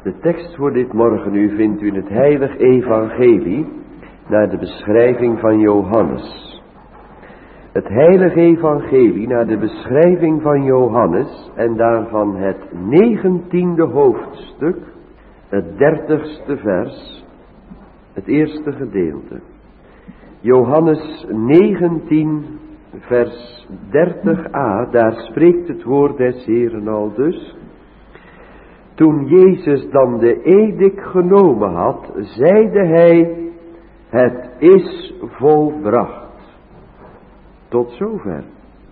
De tekst voor dit morgen u vindt u in het Heilig Evangelie naar de beschrijving van Johannes. Het Heilige Evangelie naar de beschrijving van Johannes en daarvan het 19e hoofdstuk, het 30ste vers, het eerste gedeelte. Johannes 19 vers 30a, daar spreekt het woord des Heeren al dus. Toen Jezus dan de edik genomen had, zeide hij, het is volbracht. Tot zover.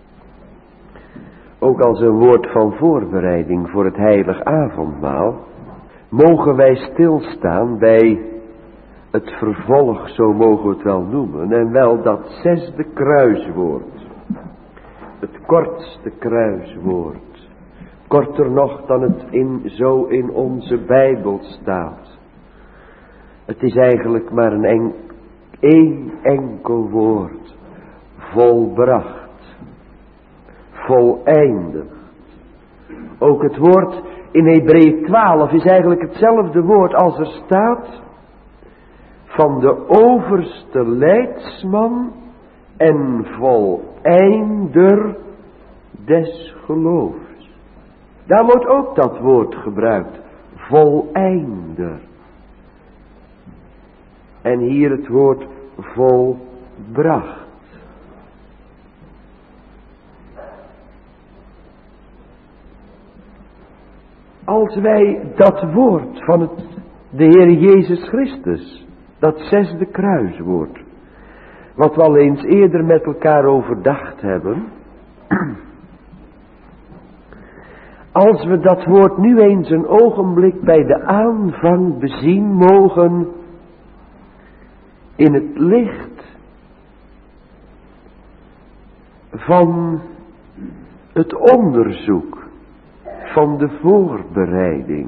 Ook als een woord van voorbereiding voor het heilig avondmaal, mogen wij stilstaan bij het vervolg, zo mogen we het wel noemen, en wel dat 6e kruiswoord. Het kortste kruiswoord. Korter nog dan het zo in onze Bijbel staat. Het is eigenlijk maar één enkel woord. Volbracht. Voleindigd. Ook het woord in Hebreeën 12 is eigenlijk hetzelfde woord als er staat van de overste leidsman en voleinder des geloofs. Daar wordt ook dat woord gebruikt, voleinder. En hier het woord volbracht. Als wij dat woord van de Heer Jezus Christus, dat 6e kruiswoord, wat we al eens eerder met elkaar overdacht hebben, als we dat woord nu eens een ogenblik bij de aanvang bezien mogen in het licht van het onderzoek van de voorbereiding.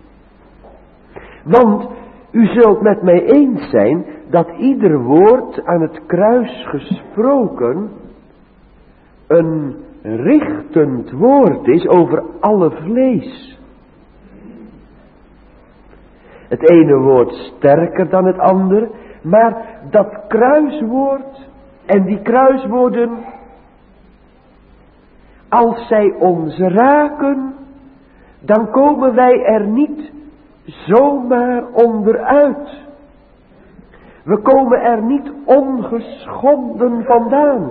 Want u zult met mij eens zijn dat ieder woord aan het kruis gesproken een richtend woord is over alle vlees. Het ene woord sterker dan het andere, maar dat kruiswoord en die kruiswoorden, als zij ons raken, dan komen wij er niet zomaar onderuit. We komen er niet ongeschonden vandaan.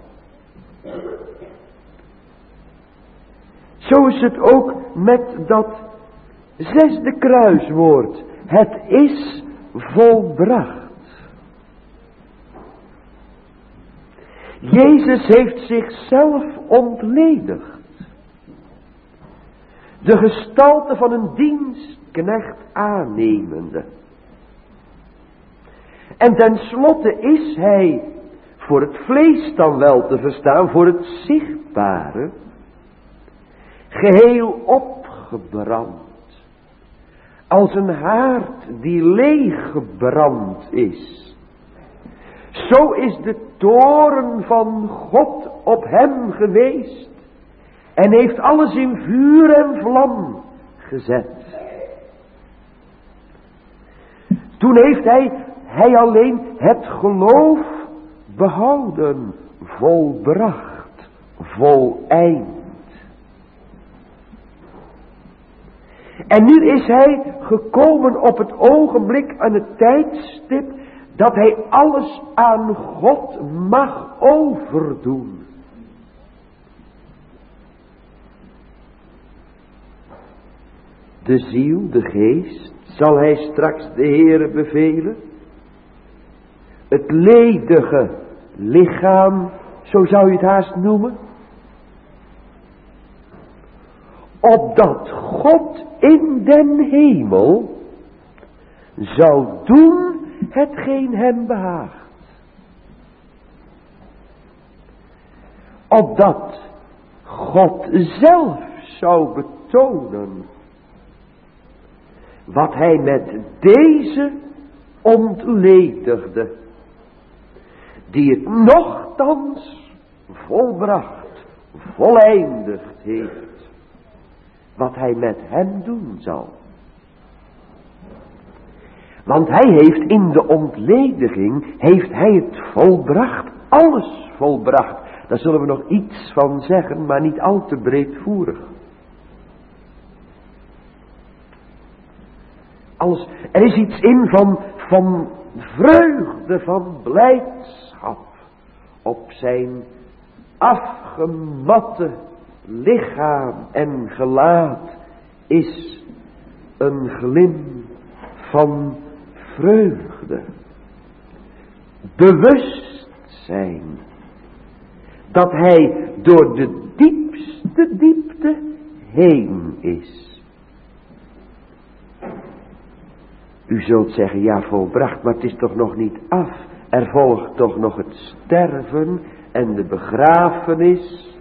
Zo is het ook met dat 6e kruiswoord. Het is volbracht. Jezus heeft zichzelf ontledigd. De gestalte van een dienstknecht aannemende. En tenslotte is hij, voor het vlees dan wel te verstaan, voor het zichtbare, geheel opgebrand. Als een haard die leeggebrand is. Zo is de toorn van God op hem geweest. En heeft alles in vuur en vlam gezet. Toen heeft hij alleen het geloof behouden, volbracht, voleind. En nu is hij gekomen op het ogenblik, aan het tijdstip, dat hij alles aan God mag overdoen. De ziel, de geest, zal hij straks de Heere bevelen. Het ledige lichaam, zo zou je het haast noemen. Opdat God in den hemel zou doen hetgeen hem behaagt. Opdat God zelf zou betonen wat hij met deze ontledigde, die het nochtans volbracht, voleindigd heeft, wat hij met hem doen zal. Want hij heeft in de ontlediging, heeft hij het volbracht, alles volbracht. Daar zullen we nog iets van zeggen, maar niet al te breedvoerig. Alles, er is iets in van vreugde, van blijdschap. Op zijn afgematte lichaam en gelaat is een glim van vreugde. Bewustzijn dat hij door de diepste diepte heen is. U zult zeggen, ja, volbracht, maar het is toch nog niet af. Er volgt toch nog het sterven en de begrafenis.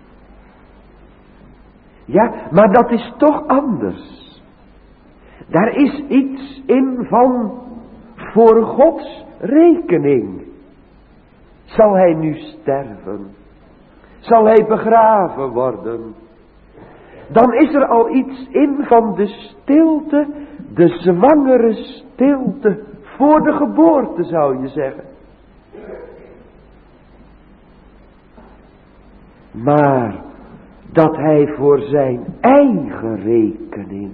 Ja, maar dat is toch anders. Daar is iets in van voor Gods rekening. Zal hij nu sterven? Zal hij begraven worden? Dan is er al iets in van de stilte, de zwangere stilte voor de geboorte, zou je zeggen. Maar dat hij voor zijn eigen rekening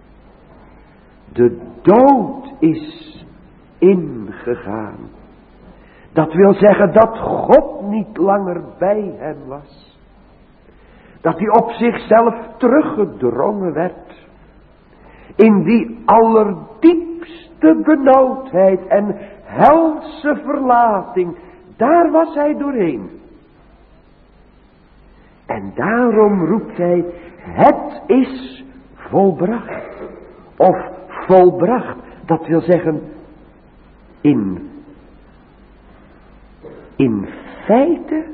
de dood is ingegaan. Dat wil zeggen dat God niet langer bij hem was. Dat hij op zichzelf teruggedrongen werd. In die allerdiepste benauwdheid en helse verlating. Daar was hij doorheen. En daarom roept hij, het is volbracht. Of volbracht, dat wil zeggen, in feite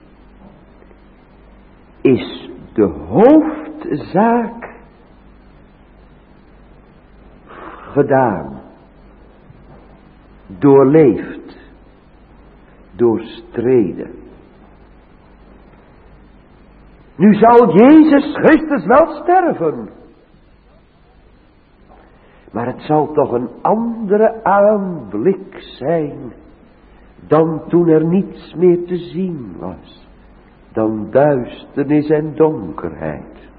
is de hoofdzaak gedaan, doorleefd, doorstreden. Nu zal Jezus Christus wel sterven. Maar het zal toch een andere aanblik zijn dan toen er niets meer te zien was. Dan duisternis en donkerheid.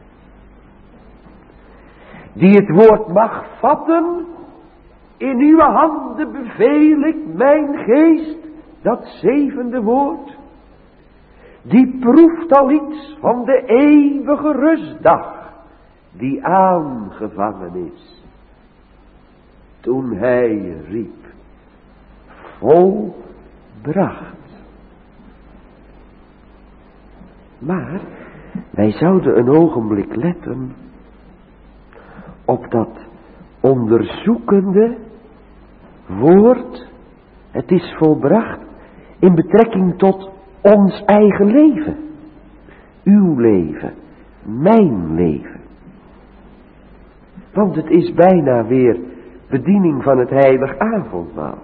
Die het woord mag vatten, in uw handen beveel ik mijn geest, dat 7e woord. Die proeft al iets van de eeuwige rustdag die aangevangen is. Toen hij riep, volbracht. Maar wij zouden een ogenblik letten op dat onderzoekende woord, het is volbracht, in betrekking tot ons eigen leven. Uw leven, mijn leven. Want het is bijna weer bediening van het heilig avondmaal.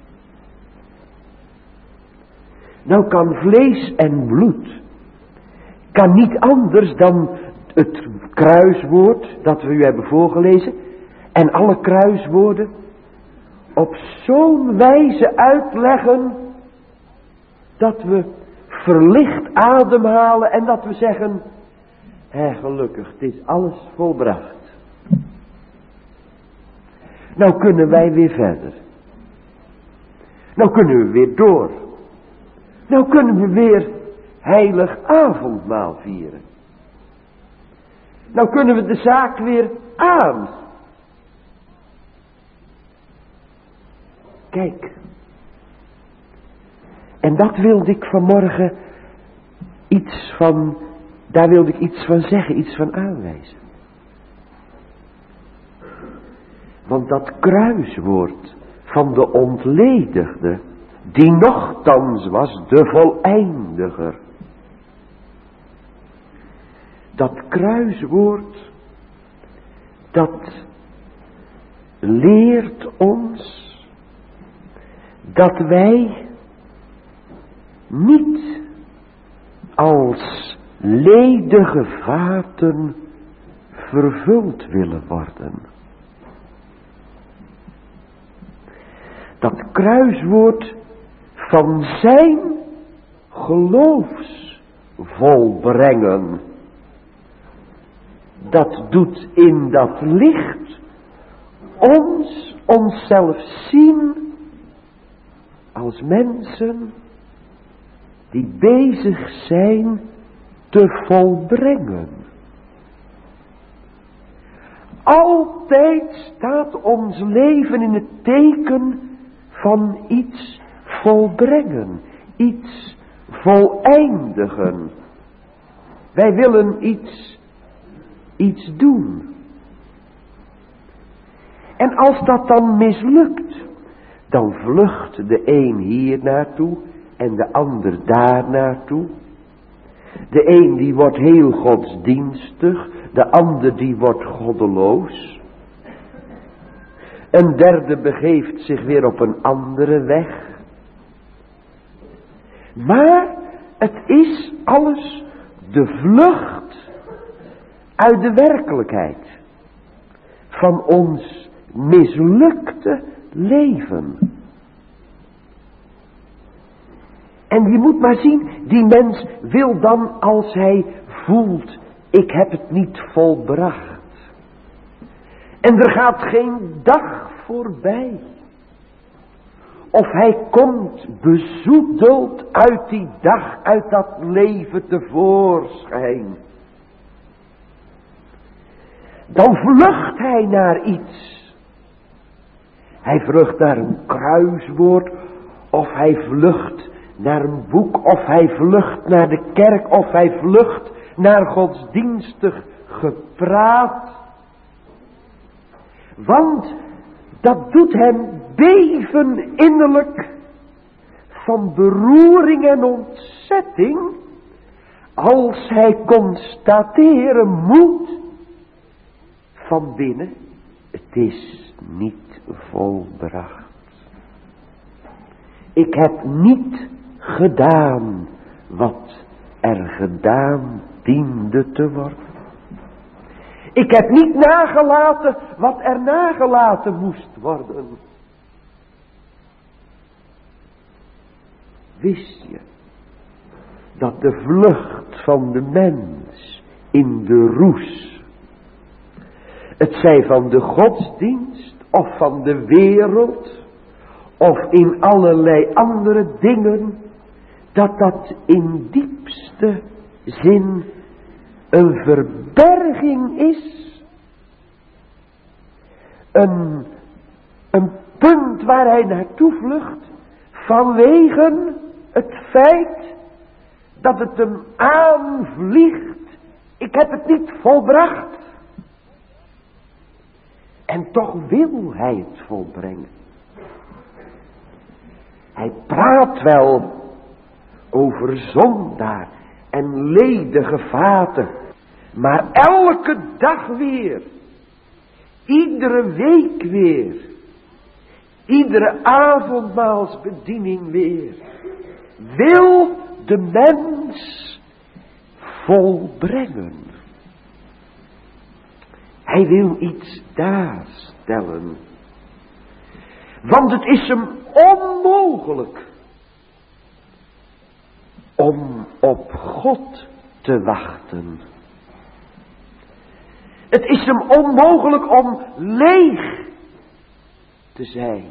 Nou kan vlees en bloed, kan niet anders dan het kruiswoord dat we u hebben voorgelezen en alle kruiswoorden op zo'n wijze uitleggen dat we verlicht ademhalen en dat we zeggen, gelukkig, het is alles volbracht. Nou kunnen wij weer verder. Nou kunnen we weer door. Nou kunnen we weer heilig avondmaal vieren. Nou kunnen we de zaak weer aan. Kijk. En dat wilde ik vanmorgen daar wilde ik iets van zeggen, iets van aanwijzen. Want dat kruiswoord van de ontledigde, die nochtans was de voleindiger. Dat kruiswoord, dat leert ons dat wij niet als ledige vaten vervuld willen worden. Dat kruiswoord van zijn geloofsvolbrengen. Dat doet in dat licht onszelf zien als mensen die bezig zijn te volbrengen. Altijd staat ons leven in het teken van iets volbrengen, iets voleindigen. Wij willen iets doen. En als dat dan mislukt, dan vlucht de een hier naartoe en de ander daar naartoe. De een die wordt heel godsdienstig, de ander die wordt goddeloos. Een derde begeeft zich weer op een andere weg. Maar het is alles de vlucht uit de werkelijkheid van ons mislukte leven. En je moet maar zien, die mens wil dan, als hij voelt, ik heb het niet volbracht. En er gaat geen dag voorbij. Of hij komt bezoedeld uit die dag, uit dat leven tevoorschijn. Dan vlucht hij naar iets. Hij vlucht naar een kruiswoord, of hij vlucht naar een boek, of hij vlucht naar de kerk, of hij vlucht naar godsdienstig gepraat. Want dat doet hem beven innerlijk van beroering en ontzetting, als hij constateren moet van binnen, het is niet volbracht. Ik heb niet gedaan wat er gedaan diende te worden. Ik heb niet nagelaten wat er nagelaten moest worden. Wist je dat de vlucht van de mens in de roes, het zij van de godsdienst of van de wereld of in allerlei andere dingen, dat in diepste zin een verberging is. Een punt waar hij naartoe vlucht vanwege het feit dat het hem aanvliegt. Ik heb het niet volbracht. En toch wil hij het volbrengen. Hij praat wel over zondaar en ledige vaten. Maar elke dag weer. Iedere week weer. Iedere avondmaalsbediening weer. Wil de mens volbrengen. Hij wil iets daarstellen. Want het is hem onmogelijk om op God te wachten. Het is hem onmogelijk om leeg te zijn.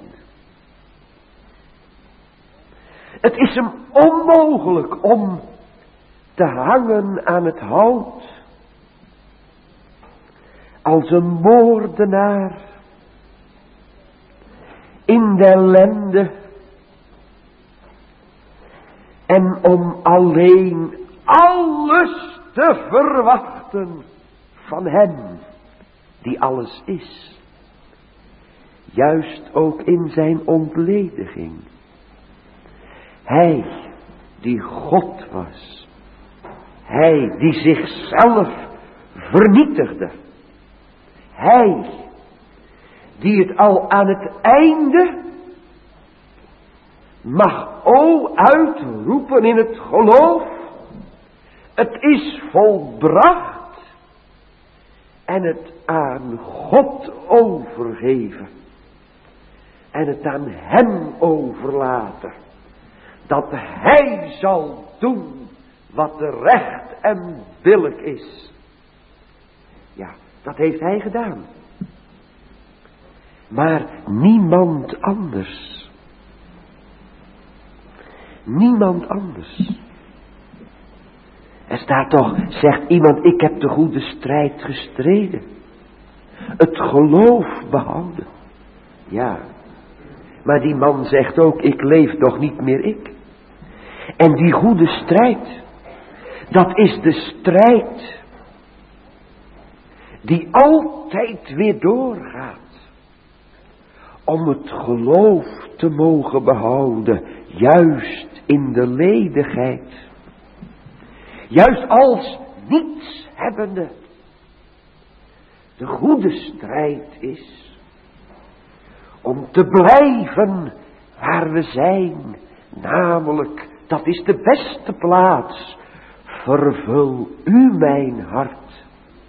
Het is hem onmogelijk om te hangen aan het hout als een moordenaar in de ellende en om alleen alles te verwachten van hem die alles is. Juist ook in zijn ontlediging. Hij die God was. Hij die zichzelf vernietigde. Hij die het al aan het einde mag uitroepen in het geloof. Het is volbracht. En het aan God overgeven. en het aan hem overlaten. Dat hij zal doen wat recht en billijk is. Ja, dat heeft hij gedaan. Maar niemand anders. Niemand anders. Er staat toch, zegt iemand, ik heb de goede strijd gestreden. Het geloof behouden. Ja, maar die man zegt ook, ik leef toch niet meer ik. En die goede strijd, dat is de strijd die altijd weer doorgaat. Om het geloof te mogen behouden, juist in de ledigheid. Juist als niets hebbende. De goede strijd is om te blijven waar we zijn. Namelijk, dat is de beste plaats. Vervul u mijn hart.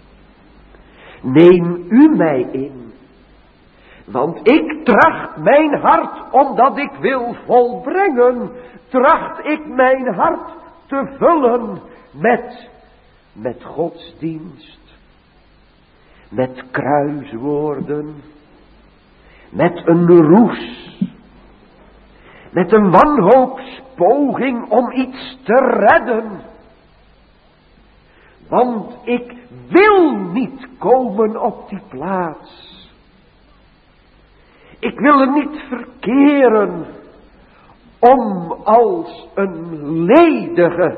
Neem u mij in. Want ik tracht mijn hart, omdat ik wil volbrengen, tracht ik mijn hart te vullen met godsdienst, met kruiswoorden, met een roes, met een wanhoopspoging om iets te redden. Want ik wil niet komen op die plaats. Ik wil er niet verkeren om als een ledige,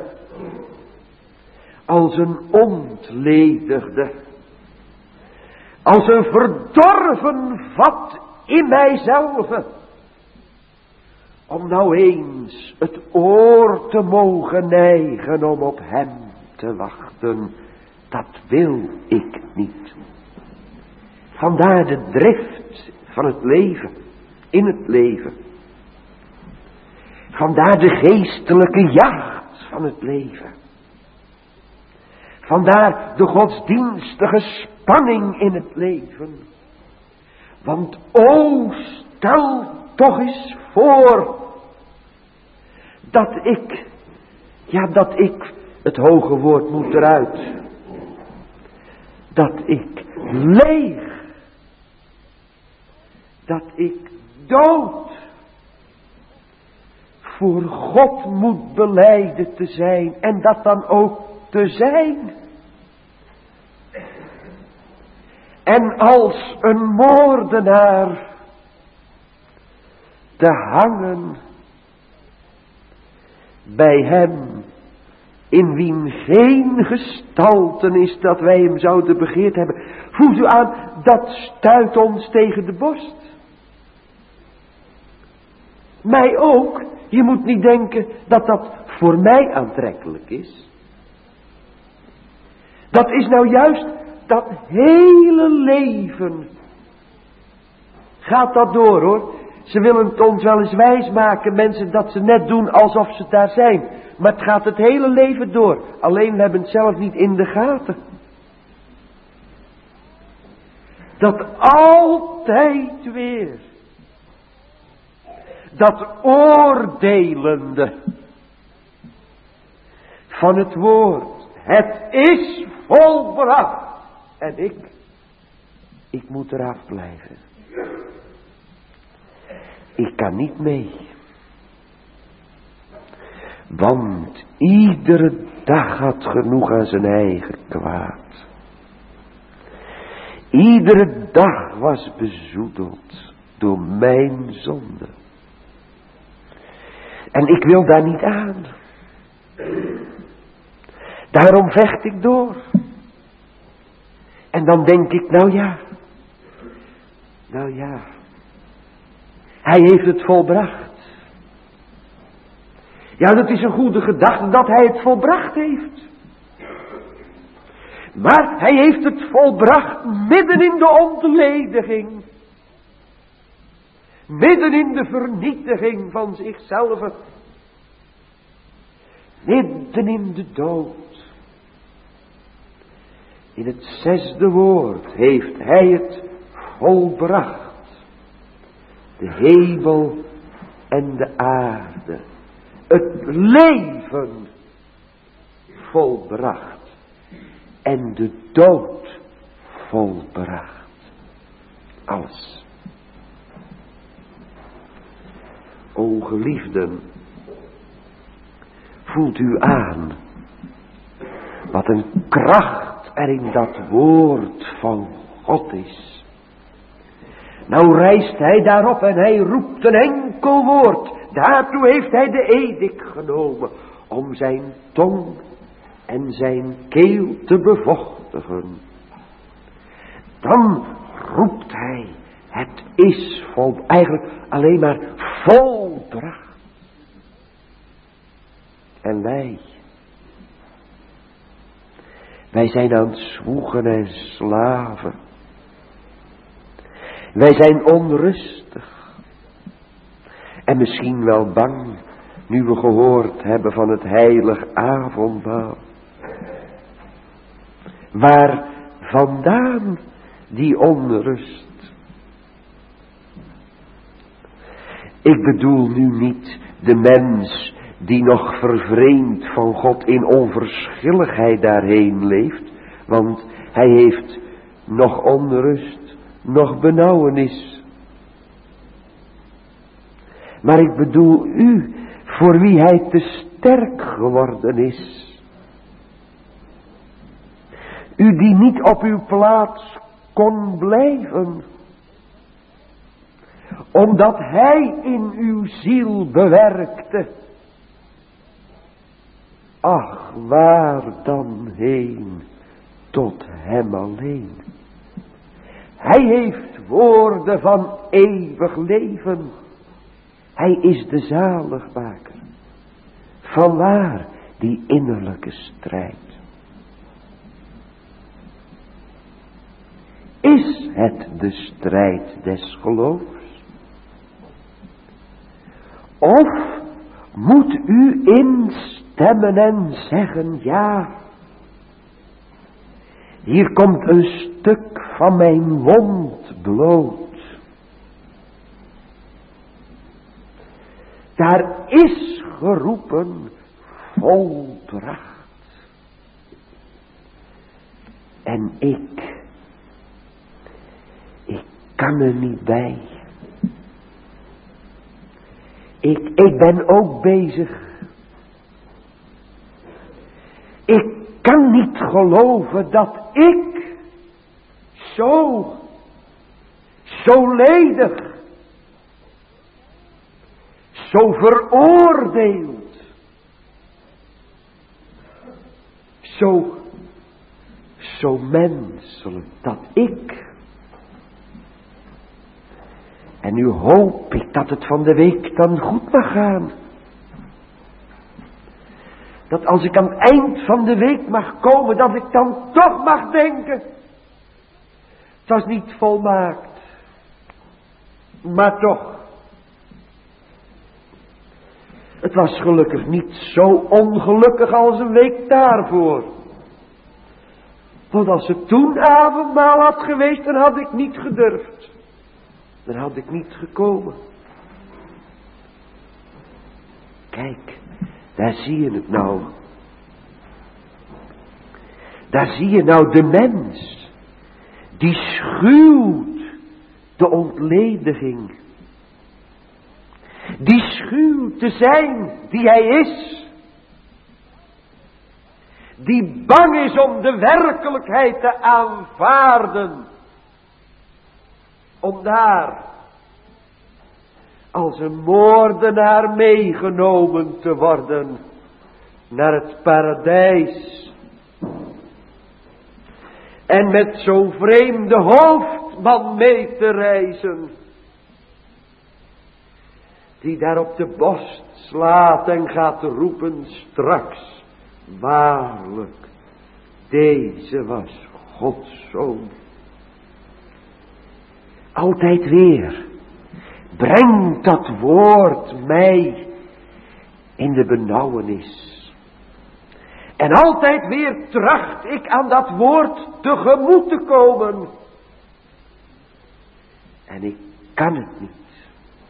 als een ontledigde, als een verdorven vat in mijzelf, om nou eens het oor te mogen neigen om op hem te wachten. Dat wil ik niet. Vandaar de drift van het leven, in het leven. Vandaar de geestelijke jacht van het leven. Vandaar de godsdienstige spanning in het leven. Want stel toch eens voor dat ik, het hoge woord moet eruit, dat ik leeg, dat ik dood voor God moet belijden te zijn en dat dan ook te zijn. En als een moordenaar te hangen bij hem, in wien geen gestalten dat wij hem zouden begeerd hebben. Voelt u aan, dat stuit ons tegen de borst. Mij ook. Je moet niet denken dat dat voor mij aantrekkelijk is. Dat is nou juist dat hele leven. Gaat dat door hoor. Ze willen het ons wel eens wijsmaken, mensen, dat ze net doen alsof ze daar zijn. Maar het gaat het hele leven door. Alleen we hebben het zelf niet in de gaten. Dat altijd weer. Dat oordelende van het woord. Het is volbracht. En ik moet eraf blijven. Ik kan niet mee. Want iedere dag had genoeg aan zijn eigen kwaad. Iedere dag was bezoedeld door mijn zonde. En ik wil daar niet aan. Daarom vecht ik door. En dan denk ik, nou ja. Hij heeft het volbracht. Ja, dat is een goede gedachte dat hij het volbracht heeft. Maar hij heeft het volbracht midden in de ontlediging. Midden in de vernietiging van zichzelf. Midden in de dood. In het 6e woord heeft hij het volbracht. de hemel en de aarde, het leven volbracht en de dood volbracht. Alles. O geliefden, voelt u aan wat een kracht er in dat woord van God is. Nou rijst hij daarop en hij roept een enkel woord. Daartoe heeft hij de edik genomen om zijn tong en zijn keel te bevochtigen. Dan roept hij, het is eigenlijk alleen maar volbracht. En wij zijn aan het zwoegen en slaven. Wij zijn onrustig. En misschien wel bang, nu we gehoord hebben van het heilig avondmaal. Waar vandaan die onrust? Ik bedoel nu niet de mens die nog vervreemd van God in onverschilligheid daarheen leeft, want hij heeft nog onrust, nog benauwenis. Maar ik bedoel u, voor wie hij te sterk geworden is. U die niet op uw plaats kon blijven, omdat hij in uw ziel bewerkte. Ach, waar dan heen, tot hem alleen. Hij heeft woorden van eeuwig leven. Hij is de zaligmaker. Vanwaar die innerlijke strijd. Is het de strijd des geloofs? Of moet u instemmen en zeggen, ja, hier komt een stuk van mijn wond bloot. Daar is geroepen, volbracht. En ik kan er niet bij. Ik ben ook bezig. Ik kan niet geloven dat ik zo ledig, zo veroordeeld, zo menselijk, dat ik. En nu hoop ik dat het van de week dan goed mag gaan. Dat als ik aan het eind van de week mag komen, dat ik dan toch mag denken. Het was niet volmaakt. Maar toch. Het was gelukkig niet zo ongelukkig als een week daarvoor. Want als het toen avondmaal had geweest, dan had ik niet gedurfd. Dan had ik niet gekomen. Kijk, daar zie je het nou. Daar zie je nou de mens. Die schuwt de ontlediging. Die schuwt te zijn die hij is. Die bang is om de werkelijkheid te aanvaarden. Om daar als een moordenaar meegenomen te worden naar het paradijs. En met zo'n vreemde hoofdman mee te reizen. Die daar op de borst slaat en gaat roepen straks. Waarlijk, deze was Gods Zoon. Altijd weer brengt dat woord mij in de benauwenis. En altijd weer tracht ik aan dat woord tegemoet te komen. En ik kan het niet.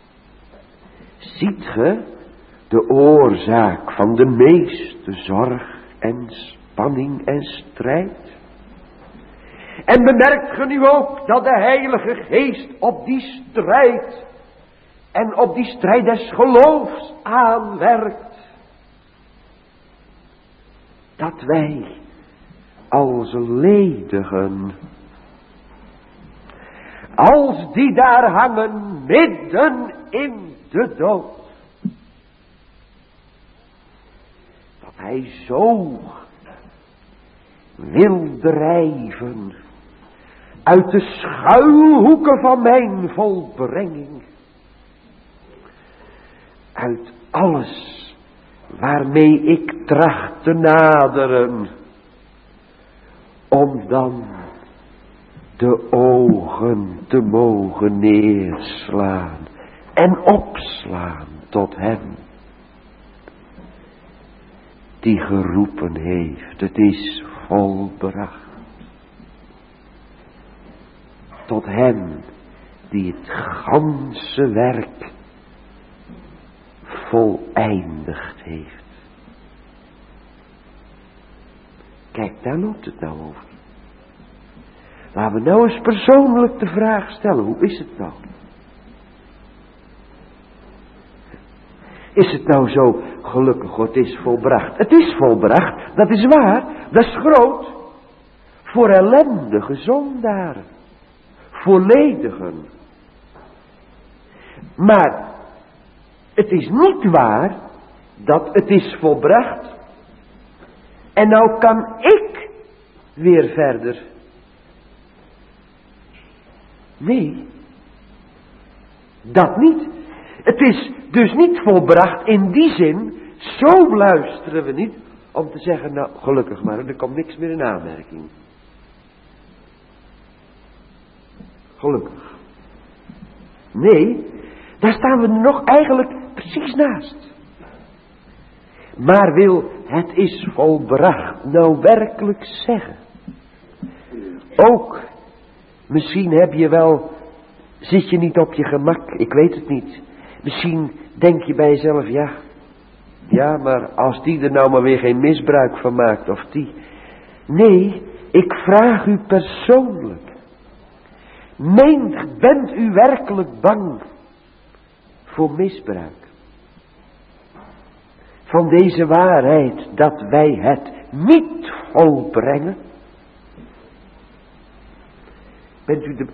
Ziet ge de oorzaak van de meeste zorg en spanning en strijd? En bemerkt ge nu ook dat de Heilige Geest op die strijd en op die strijd des geloofs aanwerkt? Dat wij als ledigen, als die daar hangen midden in de dood, dat hij zo wil drijven uit de schuilhoeken van mijn volbrenging, uit alles waarmee ik tracht te naderen, om dan de ogen te mogen neerslaan en opslaan tot hem die geroepen heeft. Het is volbracht. Tot hem die het ganse werk voleindigd heeft. Kijk, daar loopt het nou over. Laten we nou eens persoonlijk de vraag stellen. Hoe is het nou? Is het nou zo, gelukkig, het is volbracht? Het is volbracht, dat is waar, dat is groot. Voor ellendige zondaren. Voor ledigen. Maar het is niet waar dat het is volbracht. En nou kan ik weer verder. Nee, dat niet. Het is dus niet volbracht in die zin, zo luisteren we niet, om te zeggen, nou gelukkig maar, er komt niks meer in aanmerking. Gelukkig. Nee, daar staan we nog eigenlijk precies naast. Maar wil het is volbracht nou werkelijk zeggen? Ook, misschien heb je wel, zit je niet op je gemak, ik weet het niet. Misschien denk je bij jezelf, ja, maar als die er nou maar weer geen misbruik van maakt, of die. Nee, ik vraag u persoonlijk. Bent u werkelijk bang voor misbruik? Van deze waarheid dat wij het niet volbrengen? Bent u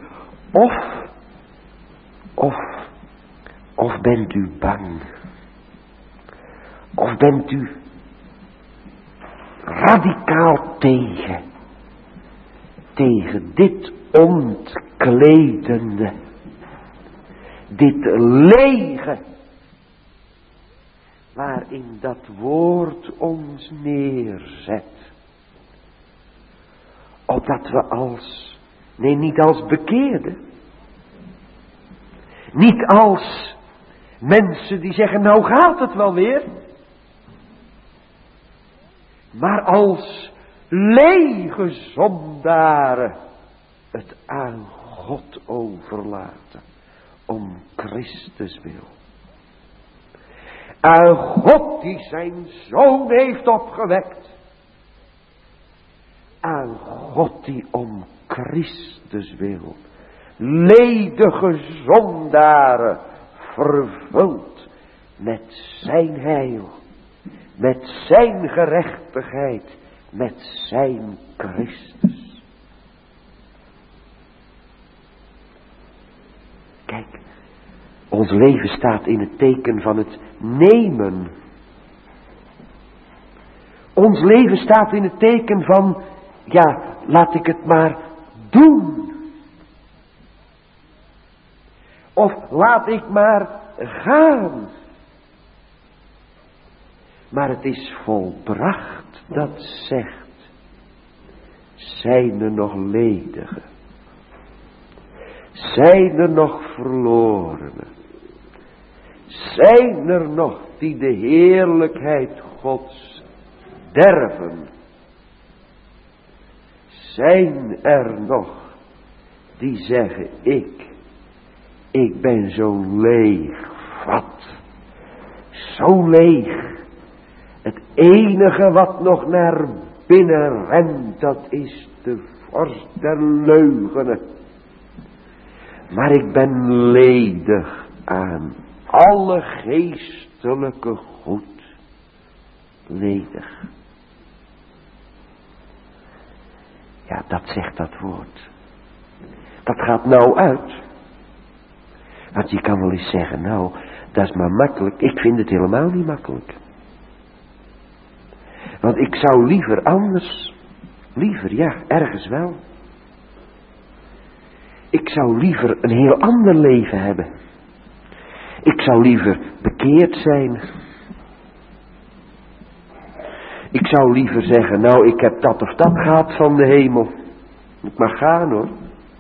of bent u bang? Of bent u radicaal tegen dit ontkledende, dit lege, waarin dat woord ons neerzet, opdat we niet als bekeerden, niet als mensen die zeggen, nou gaat het wel weer, maar als lege zondaren het aan God overlaten, om Christus wil. Aan God die zijn Zoon heeft opgewekt. Aan God die om Christus wil ledige zondaren vervult met zijn heil, met zijn gerechtigheid, met zijn Christus. Kijk, ons leven staat in het teken van het nemen. Ons leven staat in het teken van, laat ik het maar doen. Of laat ik maar gaan. Maar het is volbracht, dat zegt. Zijn er nog ledigen? Zijn er nog verlorenen? Zijn er nog die de heerlijkheid Gods derven? Zijn er nog die zeggen, ik ben zo'n leeg vat zo leeg. Het enige wat nog naar binnen rent, dat is de vorst der leugenen. Maar ik ben ledig aan alle geestelijke goed. Ledig. Ja, dat zegt dat woord. Dat gaat nou uit. Want je kan wel eens zeggen, nou, dat is maar makkelijk. Ik vind het helemaal niet makkelijk. Want ik zou liever anders. Liever, ja, ergens wel. Ik zou liever een heel ander leven hebben. Ik zou liever bekeerd zijn. Ik zou liever zeggen, nou, ik heb dat of dat gehad van de hemel. Ik mag gaan, hoor.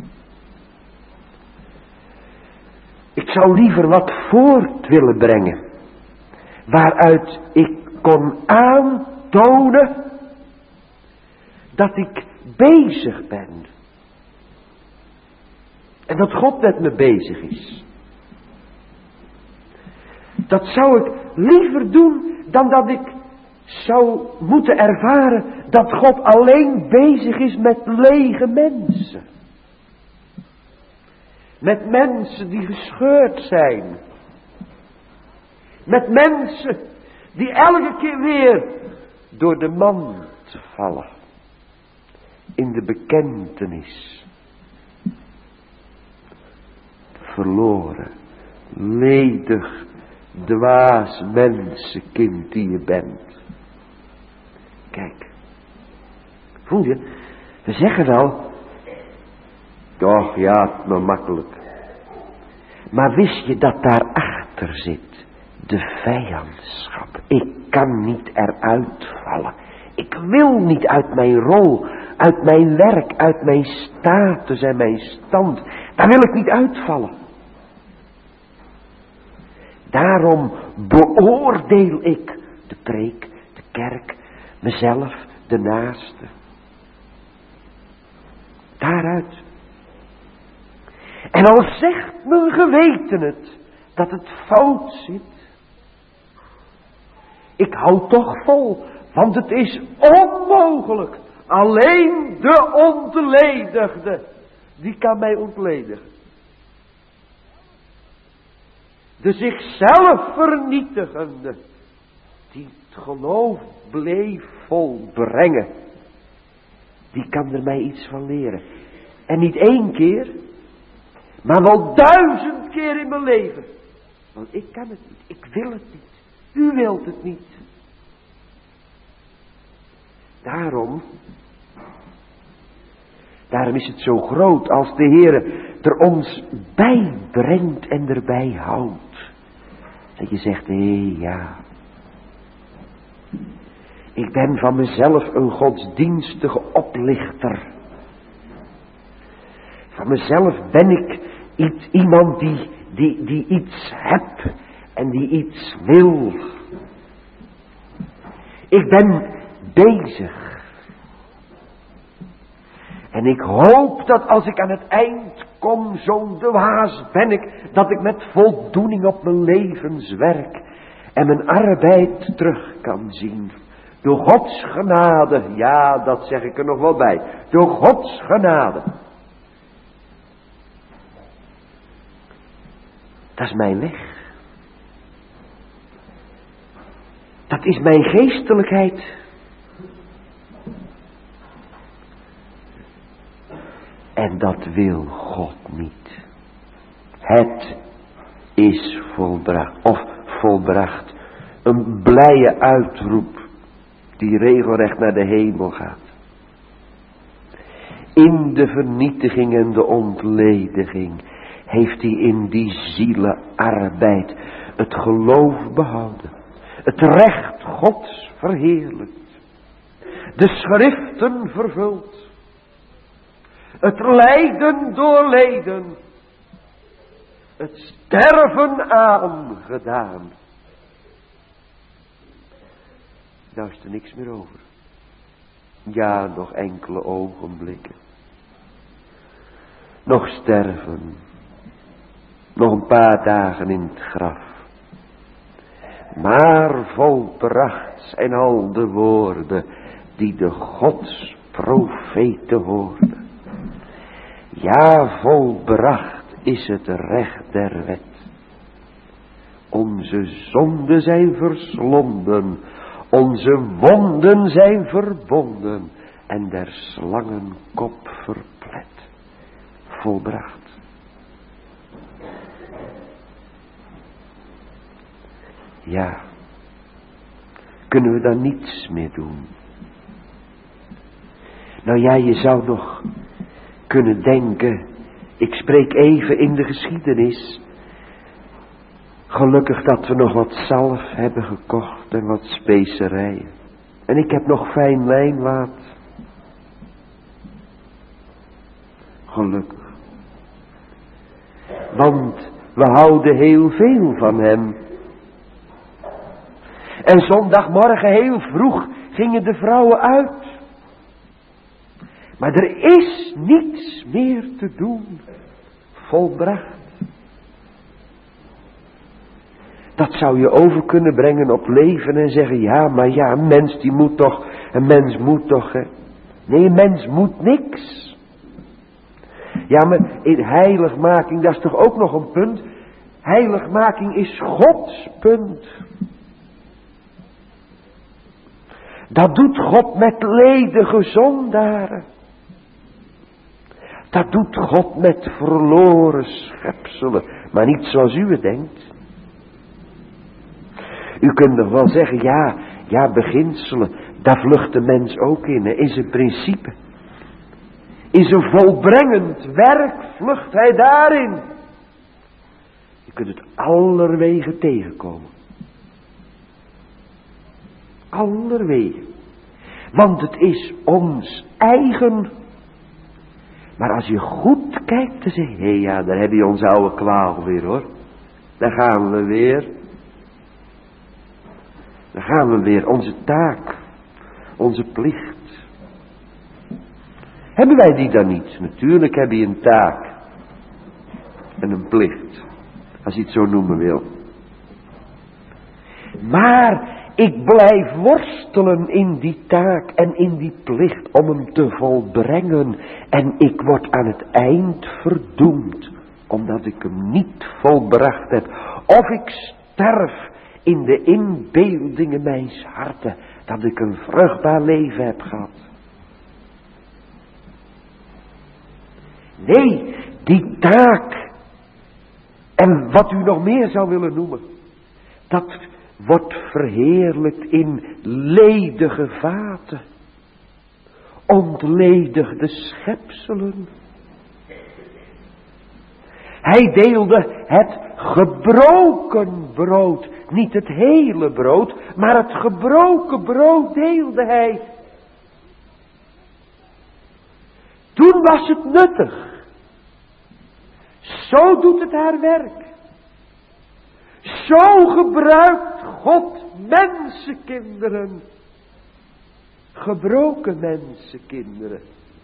Ik zou liever wat voort willen brengen. Waaruit ik kon aantonen dat ik bezig ben. En dat God met me bezig is. Dat zou ik liever doen dan dat ik zou moeten ervaren dat God alleen bezig is met lege mensen. Met mensen die gescheurd zijn. Met mensen die elke keer weer door de mand vallen. In de bekentenis. Verloren, ledig, dwaas mensenkind die je bent. Kijk, voel je, we zeggen wel, toch ja, maar makkelijk. Maar wist je dat daarachter zit de vijandschap? Ik kan niet eruit vallen. Ik wil niet uit mijn rol, uit mijn werk, uit mijn status en mijn stand. Daar wil ik niet uitvallen. Daarom beoordeel ik de preek, de kerk, mezelf, de naaste. Daaruit. En al zegt mijn geweten het, dat het fout zit. Ik hou toch vol, want het is onmogelijk. Alleen de ontledigde, die kan mij ontledigen. De zichzelf vernietigende, die het geloof bleef volbrengen, die kan er mij iets van leren. En niet 1 keer, maar wel 1000 keer in mijn leven. Want ik kan het niet, ik wil het niet, u wilt het niet. Daarom is het zo groot als de Heere er ons bijbrengt en erbij houdt. Dat je zegt, hé, ja. Ik ben van mezelf een godsdienstige oplichter. Van mezelf ben ik iemand die iets heb en die iets wil. Ik ben bezig. En ik hoop dat als ik aan het eind kom, zo'n dwaas ben ik, dat ik met voldoening op mijn levenswerk en mijn arbeid terug kan zien. Door Gods genade, ja, dat zeg ik er nog wel bij. Door Gods genade. Dat is mijn weg. Dat is mijn geestelijkheid. En dat wil God niet. Het is volbracht. Of volbracht. Een blije uitroep. Die regelrecht naar de hemel gaat. In de vernietiging en de ontlediging. Heeft hij in die zielenarbeid het geloof behouden. Het recht Gods verheerlijkt. De schriften vervuld. Het lijden doorleden. Het sterven aangedaan. Nou is er niks meer over. Ja, nog enkele ogenblikken. Nog sterven. Nog een paar dagen in het graf. Maar volbracht zijn al de woorden die de Gods profeten hoorden. Ja, volbracht is het recht der wet. Onze zonden zijn verslonden, onze wonden zijn verbonden en der slangen kop verplet. Volbracht. Ja, kunnen we dan niets meer doen? Nou ja, je zou nog kunnen denken, ik spreek even in de geschiedenis. Gelukkig dat we nog wat zalf hebben gekocht en wat specerijen. En ik heb nog fijn wijnwaad. Gelukkig. Want we houden heel veel van hem. En zondagmorgen heel vroeg gingen de vrouwen uit. Maar er is niets meer te doen. Volbracht. Dat zou je over kunnen brengen op leven en zeggen, ja, maar ja, een mens die moet toch, een mens moet toch, hè. Nee, een mens moet niks. Ja, maar in heiligmaking, dat is toch ook nog een punt. Heiligmaking is Gods punt. Dat doet God met ledige zondaren. Dat doet God met verloren schepselen, maar niet zoals u het denkt. U kunt nog wel zeggen, ja, beginselen, daar vlucht de mens ook in, hè, in zijn principe. In zijn volbrengend werk vlucht hij daarin. Je kunt het allerwege tegenkomen. Allerwege. Want het is ons eigen. Maar als je goed kijkt, dan zeg je, hé ja, daar heb je onze oude kwaal weer hoor. Daar gaan we weer. Dan gaan we weer, onze taak, onze plicht. Hebben wij die dan niet? Natuurlijk heb je een taak en een plicht, als je het zo noemen wil. Maar ik blijf worstelen in die taak en in die plicht om hem te volbrengen. En ik word aan het eind verdoemd, omdat ik hem niet volbracht heb. Of ik sterf in de inbeeldingen mijns harten, dat ik een vruchtbaar leven heb gehad. Nee, die taak, en wat u nog meer zou willen noemen, dat wordt verheerlijkt in ledige vaten, ontledigde schepselen. Hij deelde het gebroken brood, niet het hele brood, maar het gebroken brood deelde hij. Toen was het nuttig. Zo doet het haar werk. Zo gebruikt God mensenkinderen. Gebroken mensenkinderen.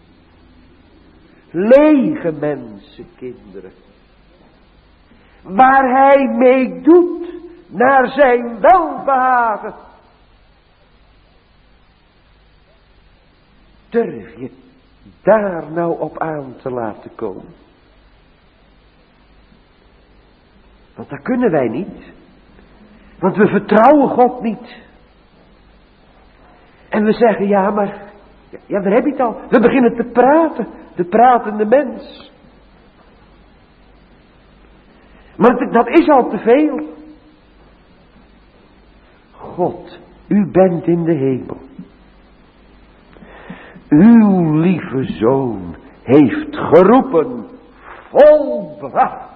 Lege mensenkinderen. Waar hij mee doet naar zijn welbehagen. Durf je daar nou op aan te laten komen? Want dat kunnen wij niet. Want we vertrouwen God niet. En we zeggen, ja maar, ja daar heb je het al. We beginnen te praten, de pratende mens. Maar dat is al te veel. God, u bent in de hemel. Uw lieve zoon heeft geroepen, volbracht.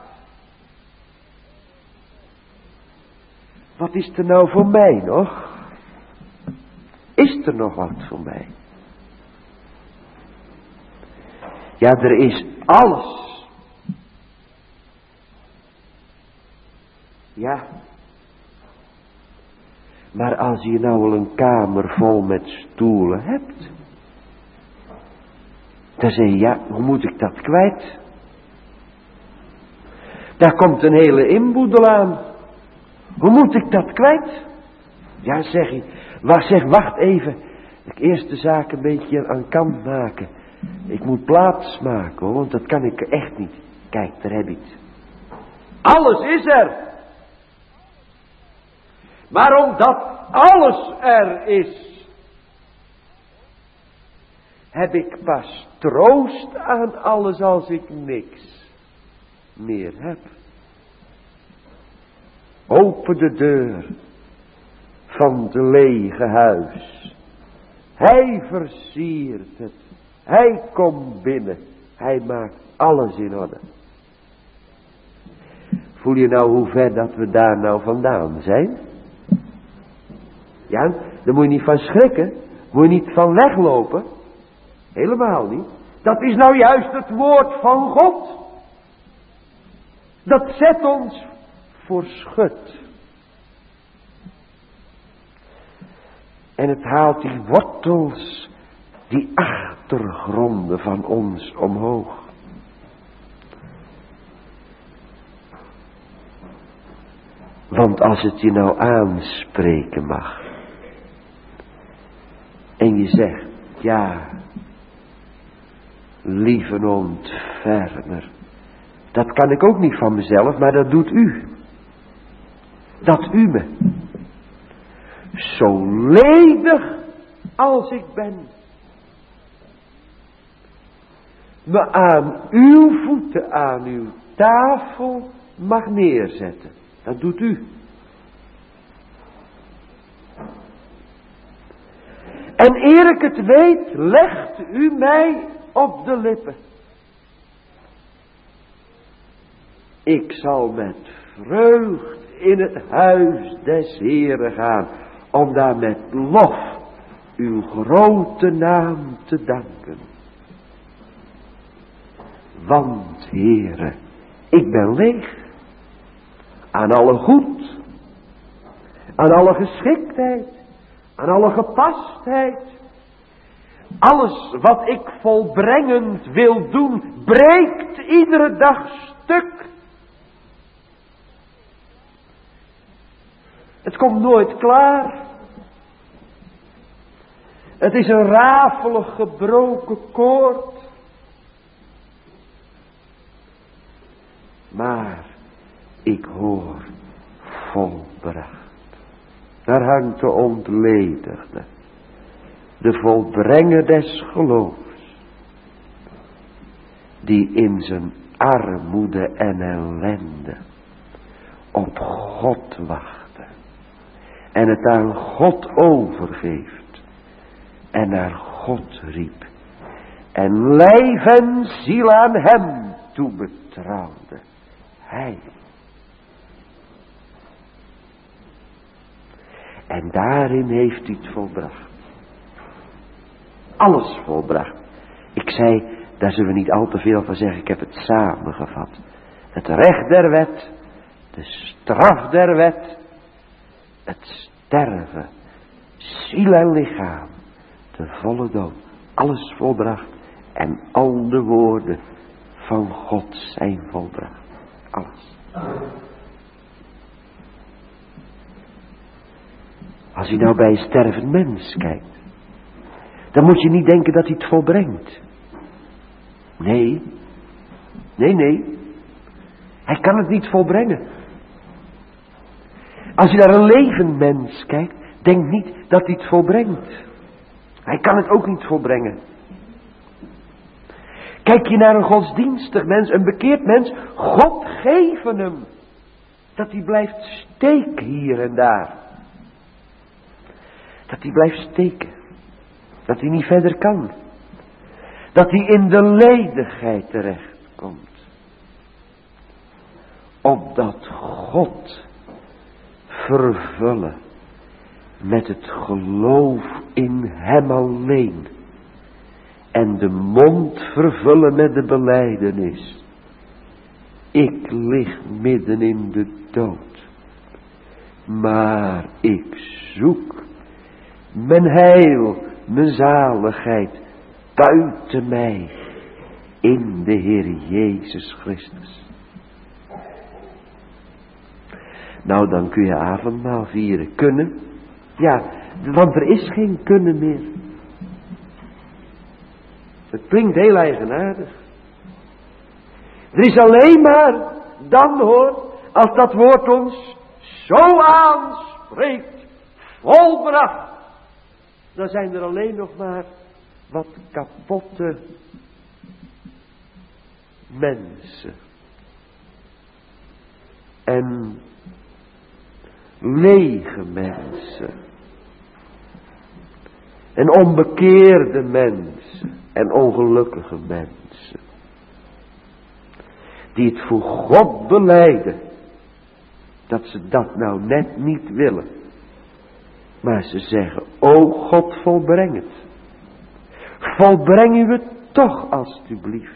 Wat is er nou voor mij nog? Is er nog wat voor mij? Ja, er is alles. Ja. Maar als je nou al een kamer vol met stoelen hebt, dan zeg je, ja, hoe moet ik dat kwijt? Daar komt een hele inboedel aan. Hoe moet ik dat kwijt? Ja, zeg je. Wacht even. Ik eerst de zaak een beetje aan kant maken. Ik moet plaats maken hoor, want dat kan ik echt niet. Kijk, daar heb ik het. Alles is er. Maar omdat alles er is, heb ik pas troost aan alles als ik niks meer heb. Open de deur van het lege huis. Hij versiert het. Hij komt binnen. Hij maakt alles in orde. Voel je nou hoe ver dat we daar nou vandaan zijn? Ja, daar moet je niet van schrikken. Moet je niet van weglopen. Helemaal niet. Dat is nou juist het woord van God. Dat zet ons voor schut. En het haalt die wortels, die achtergronden van ons omhoog. Want als het je nou aanspreken mag. En je zegt, ja, lieve ontfermer. Dat kan ik ook niet van mezelf, maar dat doet u. Dat u me. Zo ledig als ik ben. Me aan uw voeten, aan uw tafel mag neerzetten. Dat doet u. En eer ik het weet, legt u mij op de lippen. Ik zal met vreugd in het huis des Heeren gaan, om daar met lof uw grote naam te danken. Want, Heere, ik ben leeg. Aan alle goed. Aan alle geschiktheid. Aan alle gepastheid. Alles wat ik volbrengend wil doen, breekt iedere dag stuk. Het komt nooit klaar. Het is een rafelig gebroken koord. Maar ik hoor volbracht. Daar hangt de ontledigde. De volbrenger des geloofs. Die in zijn armoede en ellende op God wachtte. En het aan God overgeeft. En naar God riep. En lijf en ziel aan hem toebetrouwde. Hij. En daarin heeft hij het volbracht. Alles volbracht. Ik zei, daar zullen we niet al te veel van zeggen. Ik heb het samengevat. Het recht der wet. De straf der wet. Het sterven. Ziel en lichaam. De volle dood. Alles volbracht. En al de woorden van God zijn volbracht. Alles. Als je nou bij een stervend mens kijkt. Dan moet je niet denken dat hij het volbrengt. Nee. Nee. Hij kan het niet volbrengen. Als je naar een levend mens kijkt. Denk niet dat hij het volbrengt. Hij kan het ook niet volbrengen. Kijk je naar een godsdienstig mens, een bekeerd mens. God geven hem. Dat hij blijft steken hier en daar. Dat hij blijft steken. Dat hij niet verder kan. Dat hij in de ledigheid terechtkomt. Opdat God vervullen met het geloof in hem alleen. En de mond vervullen met de belijdenis. Ik lig midden in de dood. Maar ik zoek mijn heil, mijn zaligheid buiten mij in de Heer Jezus Christus. Nou, dan kun je avondmaal vieren. Kunnen? Ja, want er is geen kunnen meer. Het klinkt heel eigenaardig. Er is alleen maar dan hoor, als dat woord ons zo aanspreekt, volbracht. Dan zijn er alleen nog maar wat kapotte mensen. En lege mensen. En onbekeerde mensen. En ongelukkige mensen. Die het voor God belijden. Dat ze dat nou net niet willen. Maar ze zeggen, o God, volbreng het. Volbreng u het toch alstublieft.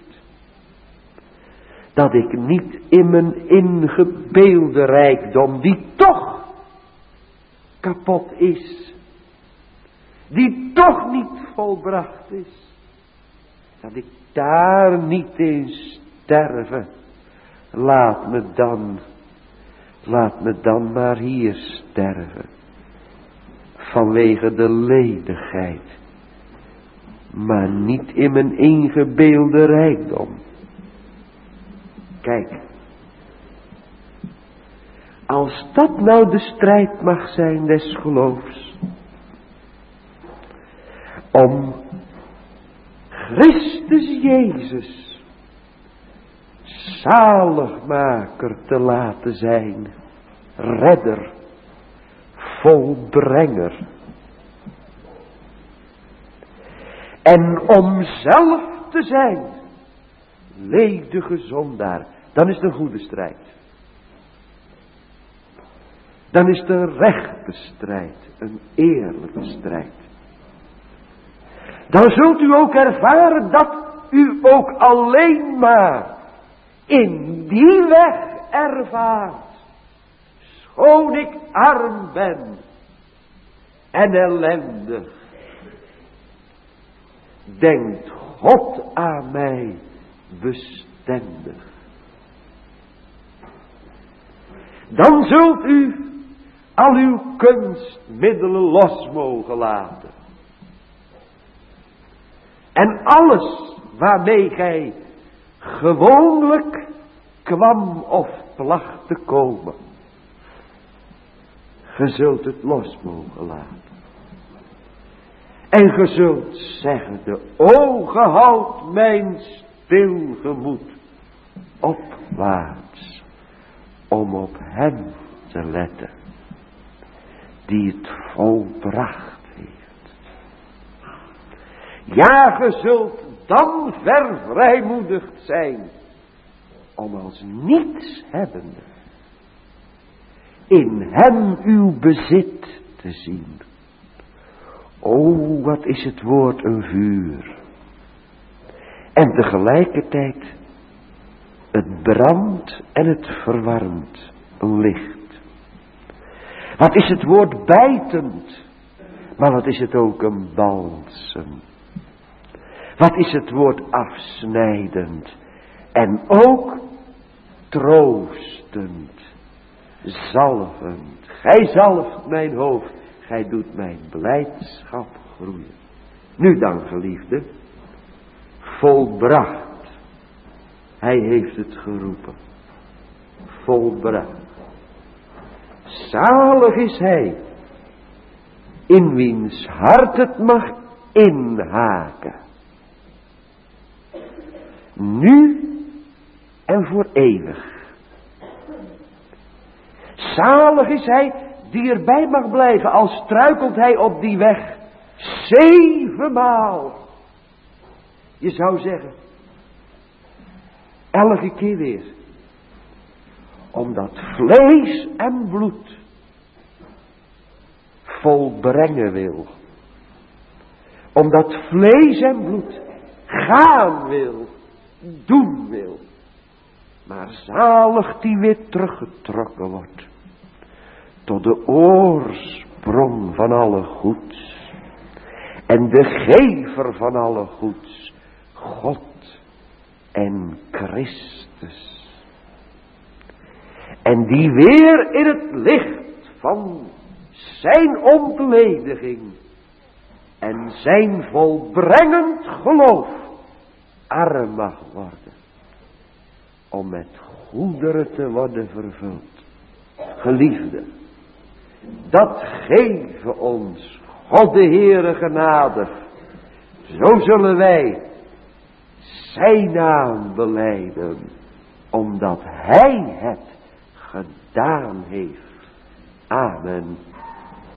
Dat ik niet in mijn ingebeelde rijkdom, die toch kapot is. Die toch niet volbracht is. Dat ik daar niet in sterven. Laat me dan maar hier sterven. Vanwege de ledigheid. Maar niet in mijn ingebeelde rijkdom. Kijk. Als dat nou de strijd mag zijn des geloofs. Om Christus Jezus zaligmaker te laten zijn. Redder. Volbrenger. En om zelf te zijn. Ledige zondaar. Dan is het een goede strijd. Dan is het een rechte strijd. Een eerlijke strijd. Dan zult u ook ervaren dat u ook alleen maar in die weg ervaart. Schoon ik arm ben en ellendig. Denkt God aan mij bestendig. Dan zult u al uw kunstmiddelen los mogen laten. En alles waarmee gij gewoonlijk kwam of placht te komen. Ge zult het los mogen laten. En ge zult zeggen, de ogen houdt mijn stil gemoed opwaarts, om op hem te letten, die het volbracht heeft. Ja, ge zult dan vervrijmoedigd zijn, om als niets hebbende in hem uw bezit te zien. O, wat is het woord een vuur. En tegelijkertijd, het brandt en het verwarmt, een licht. Wat is het woord bijtend, maar wat is het ook een balsem. Wat is het woord afsnijdend en ook troostend, zalvend. Gij zalft mijn hoofd. Gij doet mijn blijdschap groeien. Nu dan, geliefde. Volbracht. Hij heeft het geroepen. Volbracht. Zalig is hij. In wiens hart het mag inhaken. Nu en voor eeuwig. Zalig is hij die erbij mag blijven, al struikelt hij op die weg 7 maal. Je zou zeggen, elke keer weer. Omdat vlees en bloed volbrengen wil. Omdat vlees en bloed gaan wil, doen wil. Maar zalig die weer teruggetrokken wordt. Tot de oorsprong van alle goeds. En de gever van alle goeds. God en Christus. En die weer in het licht van zijn ontlediging en zijn volbrengend geloof arm mag worden, om met goederen te worden vervuld. Geliefde, dat geven ons God de Heere genadig. Zo zullen wij zijn naam belijden, omdat hij het gedaan heeft. Amen.